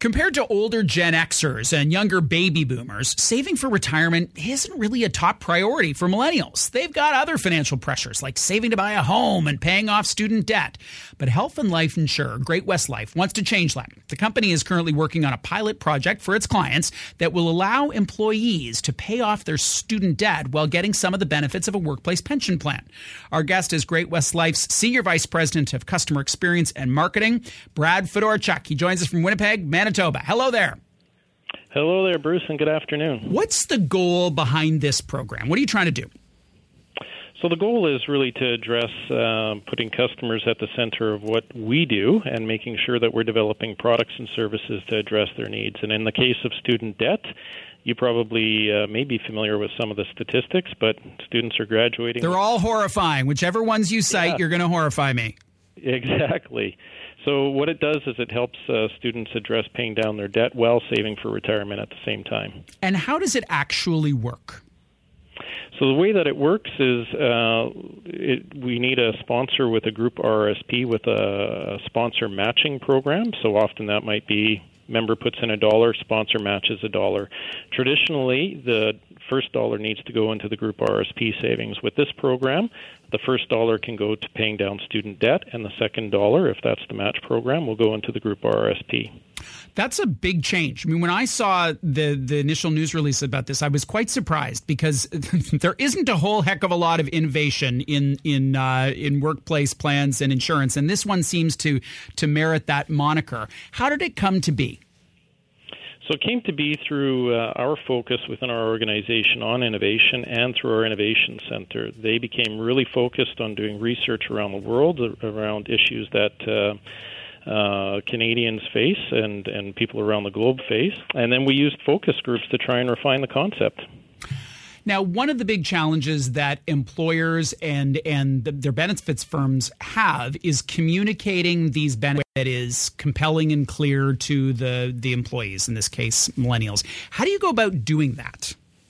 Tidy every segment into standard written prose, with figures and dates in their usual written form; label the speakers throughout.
Speaker 1: Compared to older Gen Xers and younger baby boomers, saving for retirement isn't really a top priority for millennials. They've got other financial pressures like saving to buy a home and paying off student debt. But health and life insurer Great-West Life wants to change that. The company is currently working on a pilot project for its clients that will allow employees to pay off their student debt while getting some of the benefits of a workplace pension plan. Our guest is Great-West Life's Senior Vice President of Customer Experience and Marketing, Brad Fedorchuk. He joins us from Winnipeg, Manitoba. Hello there.
Speaker 2: Hello there, Bruce, and good afternoon.
Speaker 1: What's the goal behind this program? What are you trying to do?
Speaker 2: So the goal is really to address putting customers at the center of what we do and making sure that we're developing products and services to address their needs. And in the case of student debt, you probably may be familiar with some of the statistics, but students are graduating.
Speaker 1: They're all horrifying. Whichever ones you cite, You're going to horrify me.
Speaker 2: Exactly. So what it does is it helps students address paying down their debt while saving for retirement at the same time.
Speaker 1: And how does it actually work?
Speaker 2: So the way that it works is we need a sponsor with a group RRSP with a sponsor matching program. So often that might be member puts in $1, sponsor matches $1. Traditionally, the first dollar needs to go into the group RRSP savings. With this program, the first dollar can go to paying down student debt, and the second dollar, if that's the match program, will go into the group RRSP.
Speaker 1: That's a big change. I mean, when I saw the initial news release about this, I was quite surprised because there isn't a whole heck of a lot of innovation in workplace plans and insurance, and this one seems to merit that moniker. How did it come to be?
Speaker 2: So it came to be through our focus within our organization on innovation and through our innovation center. They became really focused on doing research around the world around issues that Canadians face and people around the globe face. And then we used focus groups to try and refine the concept.
Speaker 1: Now, one of the big challenges that employers and their benefits firms have is communicating these benefits that is compelling and clear to the employees, in this case, millennials. How do you go about doing that?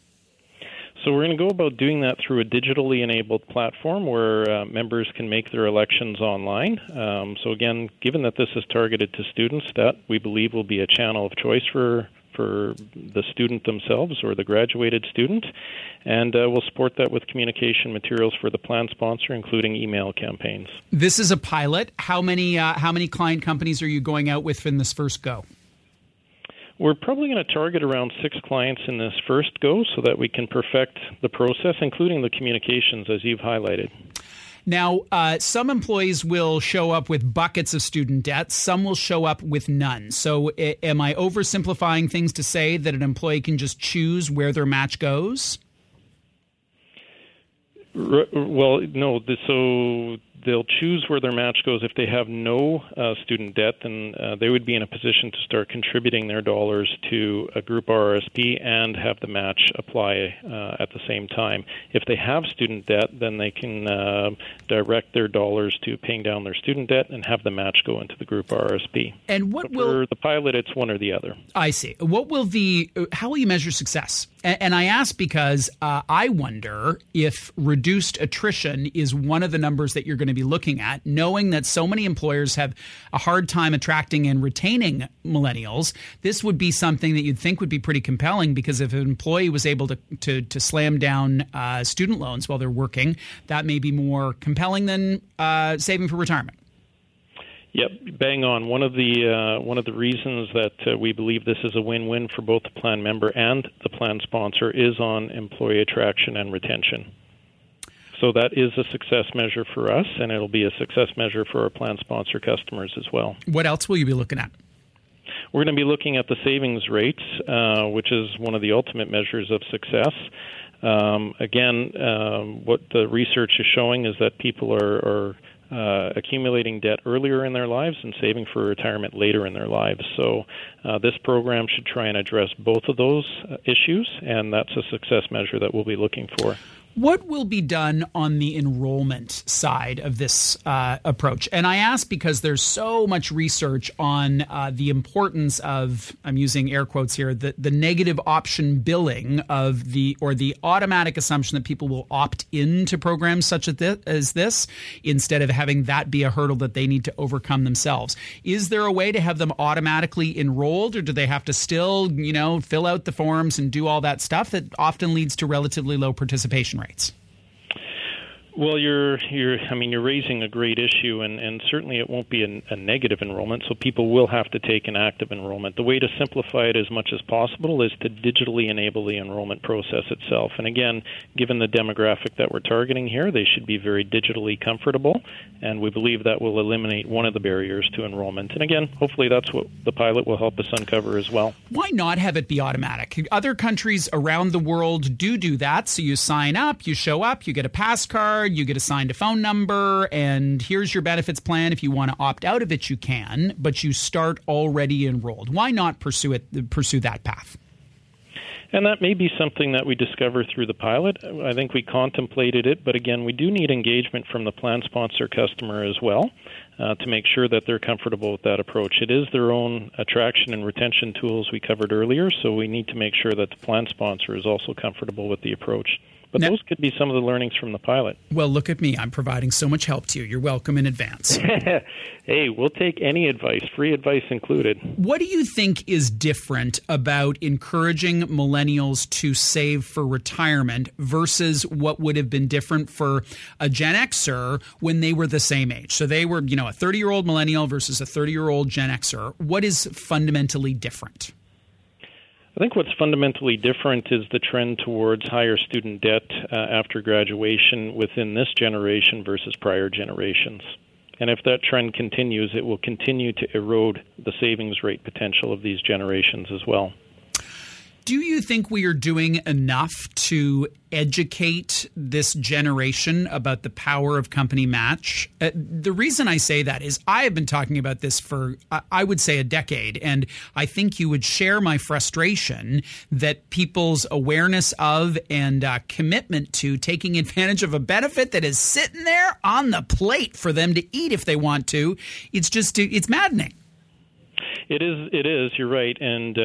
Speaker 2: So we're going to go about doing that through a digitally enabled platform where members can make their elections online. So again, given that this is targeted to students, that we believe will be a channel of choice for the student themselves or the graduated student, and we'll support that with communication materials for the plan sponsor, including email campaigns. This
Speaker 1: is a pilot. How many client companies are you going out with in this first go?
Speaker 2: We're probably going to target around 6 clients in this first go so that we can perfect the process, including the communications, as you've highlighted.
Speaker 1: Now, some employees will show up with buckets of student debt. Some will show up with none. So am I oversimplifying things to say that an employee can just choose where their match goes?
Speaker 2: Well, no. So they'll choose where their match goes. If they have no student debt, then they would be in a position to start contributing their dollars to a group RRSP and have the match apply at the same time. If they have student debt, then they can direct their dollars to paying down their student debt and have the match go into the group RRSP.
Speaker 1: And what
Speaker 2: for the pilot, it's one or the other.
Speaker 1: I see. How will you measure success? And I ask because I wonder if reduced attrition is one of the numbers that you're going to be looking at, knowing that so many employers have a hard time attracting and retaining millennials. This would be something that you'd think would be pretty compelling, because if an employee was able to slam down student loans while they're working, that may be more compelling than saving for retirement.
Speaker 2: Yep, bang on. One of the reasons that we believe this is a win-win for both the plan member and the plan sponsor is on employee attraction and retention. So that is a success measure for us, and it'll be a success measure for our plan sponsor customers as well.
Speaker 1: What else will you be looking at?
Speaker 2: We're going to be looking at the savings rates, which is one of the ultimate measures of success. What the research is showing is that people are accumulating debt earlier in their lives and saving for retirement later in their lives. So this program should try and address both of those issues, and that's a success measure that we'll be looking for.
Speaker 1: What will be done on the enrollment side of this approach? And I ask because there's so much research on the importance of, I'm using air quotes here, the negative option billing of the automatic assumption that people will opt into programs such as this instead of having that be a hurdle that they need to overcome themselves. Is there a way to have them automatically enrolled, or do they have to still, fill out the forms and do all that stuff that often leads to relatively low participation rates?
Speaker 2: Well, you're raising a great issue, and certainly it won't be a negative enrollment, so people will have to take an active enrollment. The way to simplify it as much as possible is to digitally enable the enrollment process itself. And again, given the demographic that we're targeting here, they should be very digitally comfortable, and we believe that will eliminate one of the barriers to enrollment. And again, hopefully that's what the pilot will help us uncover as well.
Speaker 1: Why not have it be automatic? Other countries around the world do that, so you sign up, you show up, you get a pass card, you get assigned a phone number, and here's your benefits plan. If you want to opt out of it, you can, but you start already enrolled. Why not pursue that path?
Speaker 2: And that may be something that we discover through the pilot. I think we contemplated it, but again, we do need engagement from the plan sponsor customer as well to make sure that they're comfortable with that approach. It is their own attraction and retention tools we covered earlier, so we need to make sure that the plan sponsor is also comfortable with the approach. But those could be some of the learnings from the pilot.
Speaker 1: Well, look at me. I'm providing so much help to you. You're welcome in advance.
Speaker 2: Hey, we'll take any advice, free advice included.
Speaker 1: What do you think is different about encouraging millennials to save for retirement versus what would have been different for a Gen Xer when they were the same age? So they were, a 30-year-old millennial versus a 30-year-old Gen Xer. What is fundamentally different?
Speaker 2: I think what's fundamentally different is the trend towards higher student debt after graduation within this generation versus prior generations. And if that trend continues, it will continue to erode the savings rate potential of these generations as well.
Speaker 1: Do you think we are doing enough to educate this generation about the power of company match? The reason I say that is I have been talking about this for, I would say, a decade, and I think you would share my frustration that people's awareness of and commitment to taking advantage of a benefit that is sitting there on the plate for them to eat if they want to, it's maddening.
Speaker 2: It is. You're right. And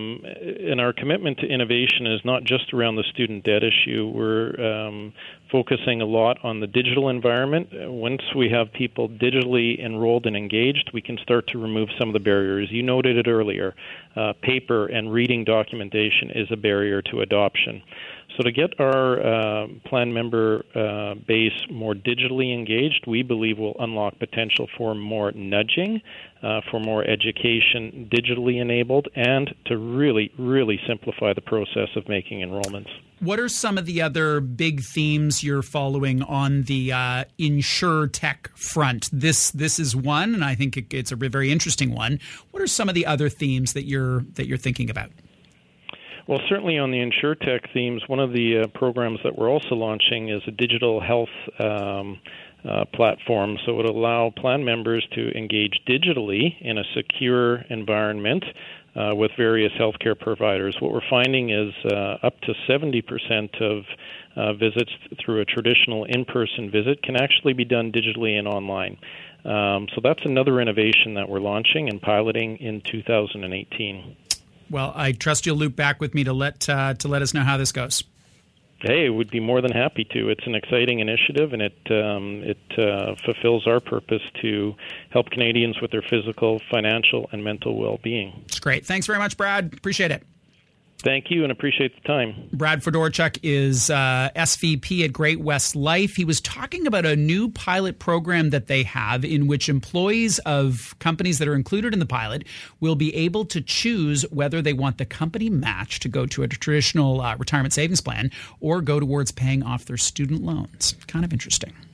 Speaker 2: our commitment to innovation is not just around the student debt issue. We're focusing a lot on the digital environment. Once we have people digitally enrolled and engaged, we can start to remove some of the barriers. You noted it earlier. Paper and reading documentation is a barrier to adoption. So to get our plan member base more digitally engaged, we believe will unlock potential for more nudging, for more education digitally enabled, and to really, really simplify the process of making enrollments.
Speaker 1: What are some of the other big themes you're following on the InsurTech front? This is one, and I think it's a very interesting one. What are some of the other themes that you're thinking about?
Speaker 2: Well, certainly on the InsurTech themes, one of the programs that we're also launching is a digital health platform. So it will allow plan members to engage digitally in a secure environment with various healthcare providers. What we're finding is up to 70% of visits through a traditional in-person visit can actually be done digitally and online. So that's another innovation that we're launching and piloting in 2018.
Speaker 1: Well, I trust you'll loop back with me to let us know how this goes.
Speaker 2: Hey, would be more than happy to. It's an exciting initiative, and it fulfills our purpose to help Canadians with their physical, financial, and mental well-being.
Speaker 1: It's great. Thanks very much, Brad. Appreciate it.
Speaker 2: Thank you, and appreciate the time.
Speaker 1: Brad Fedorchuk is SVP at Great-West Life. He was talking about a new pilot program that they have in which employees of companies that are included in the pilot will be able to choose whether they want the company match to go to a traditional retirement savings plan or go towards paying off their student loans. Kind of interesting.